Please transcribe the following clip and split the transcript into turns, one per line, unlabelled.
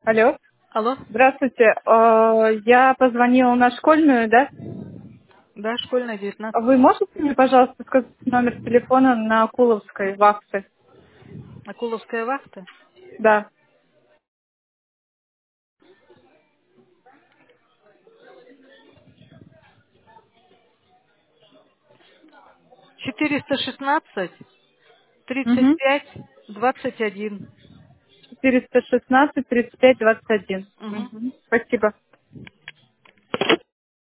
Алло,
Алло?
здравствуйте. Я позвонила на школьную, да?
Да, школьная, 19.
Вы можете мне, пожалуйста, сказать номер телефона на Куловской вахте?
Акуловская вахта.
Да.
416
Угу.
35 21.
416 35 21.
Угу.
Угу. Спасибо.